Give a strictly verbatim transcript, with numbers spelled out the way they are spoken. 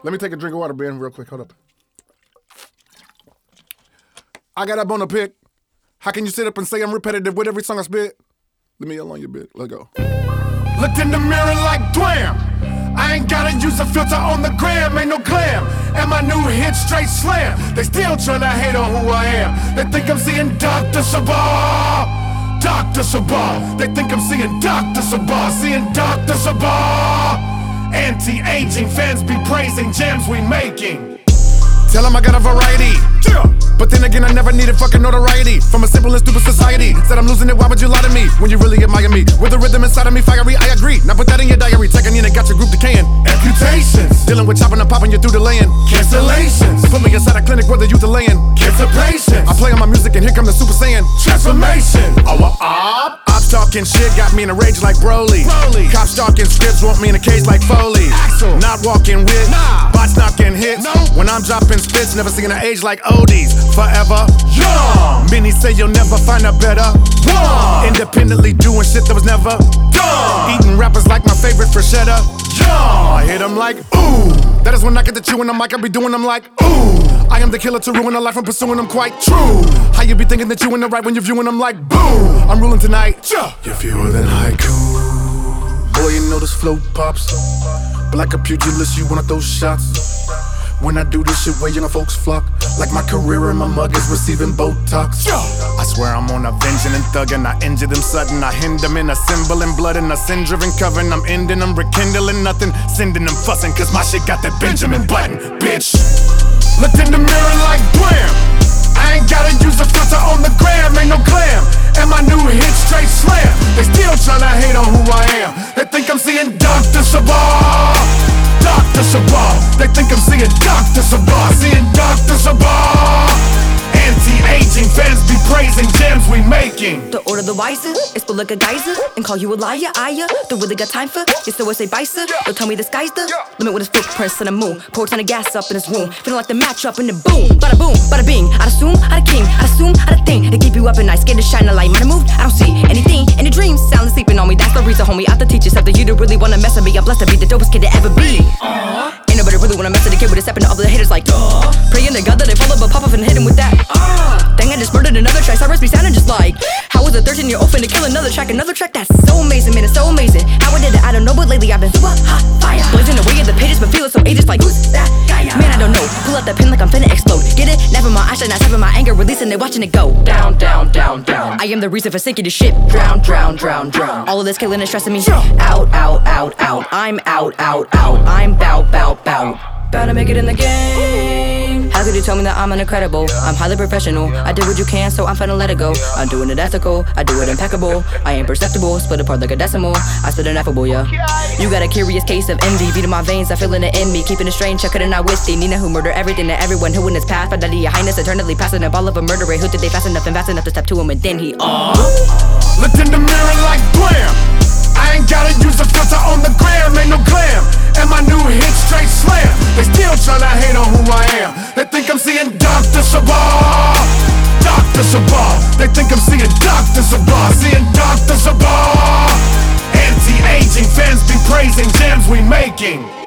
Let me take a drink of water, Ben, real quick. Hold up. I got up on a pick. How can you sit up and say I'm repetitive with every song I spit? Let me yell on your bit. Let's go. Looked in the mirror like Dwam. I ain't gotta use a filter on the gram, ain't no glam. And my new hit straight slam. They still tryna hate on who I am. They think I'm seeing Doctor Sabah. Doctor Sabah. They think I'm seeing Doctor Sabah. Seeing Doctor Sabah. Anti-aging fans be praising jams we making. Tell them I got a variety. Yeah. But then again, I never needed fucking notoriety from a simple and stupid society. Said I'm losing it, why would you lie to me when you really admire me? With the rhythm inside of me, fiery, I agree. Now put that in your diary, taking in and got your group decaying. Amputations, dealing with chopping and popping you through the laying. Cancellations, put me inside a clinic where the youth are laying. Cancer patients, I play on my music and here come the Super Saiyan. Transformation, oh, uh, up. Ops talking shit, got me in a rage like Broly. Broly. Cops talking scripts, want me in a cage like Foley. Axel. Not walking with, nah. Bots not getting hits. No. When I'm dropping spits, never seeing an age like Odie's. Forever young. Many say you'll never find a better one. Independently doing shit that was never done. Eating rappers like my favorite Freshetta. Young. I hit them like ooh. That is when I get to chewing them like I be doing them like ooh. I am the killer to ruin a life, I'm pursuing them quite true. How you be thinking that you in the right when you're viewing them like boo? I'm ruling tonight. Yeah. You're fewer than haiku. Boy, you know this flow pops. But like a pugilist, you wanna throw shots. When I do this shit where young folks flock. Like my career and my mug is receiving Botox. Yo. I swear I'm on a vengeance and thuggin'. I injure them sudden. I hinder them in a symbol and blood and a sin-driven covering. I'm ending them, rekindling nothing. Sending them fussing cause my shit got that Benjamin Button, bitch. Looked in the mirror like Dwam. I ain't gotta use a filter on the gram, ain't no glam. And my new hit straight slam. They still tryna hate on who I am. They think I'm seeing Doctor Sabah. Doctor Sabah. They think I'm seeing Doctor Sabah. Seeing Doctor Sabah. Anti-aging fans be praising jams we making. The order the wiser, it's full like a geyser. And call you a liar, I don't really got time for. You still say bison, don't tell me the sky's the limit with his footprints in the moon. Pour a ton of gas up in his room, feeling like the match up in the boom. Bada boom, bada bing, I'd assume, I'd a king, I'd assume, I'd a thing. They keep you up at night, scared to shine a light. Might have moved, I don't see anything in the dreams. Sound sleeping on me, that's the reason, homie. I have to teach you something. You don't really wanna mess with me. I'm blessed to be the dopest kid to ever be. uh, Ain't nobody really wanna mess with the kid with a step into all the haters like duh. Praying to God that they follow, but pop up and hit him with that. uh, Dang, I just murdered another track. Cyrus be sounding just like how was a thirteen year old finna kill another track? Another track that's so amazing, man, it's so amazing. How I did it, I don't know, but lately I've been super hot fire. Blazing away at the pages, but feeling so ages like who's that guy? Man, I don't know. Pull out the pen like I'm finna explode. Get it? Never mind, I should not having my anger releasing it, watching it go down, down, down, down. I am the reason for sinking the ship. Drown, drown, drown, drown. All of this killing is stressing me out, out, out, out. I'm out, out, out. I'm bout, bout, bout. Bout to make it in the game. How could you tell me that I'm incredible? I'm highly professional. I did what you can, so I'm finna let it go. I'm doing it ethical, I do it impeccable. I ain't perceptible, split apart like a decimal. I spit ineffable, yeah. You got a curious case of envy, beating my veins, I feeling it in me. Keeping it strange, checking it out with the Nina who murder everything and everyone who in his path. Fidelity, your highness, eternally passing up all of a murderer. Who did they fast enough and fast enough to step to him and then he uh looked in the mirror like Dwam. I ain't gotta use a filter on the gram, ain't no glam. And my new hit straight slam. They still tryna hate on who I am. They think I'm seeing Doctor Sabah. Doctor Sabah. They think I'm seeing Doctor Sabah. Seeing Doctor Sabah. Anti-aging fans be praising jams we making.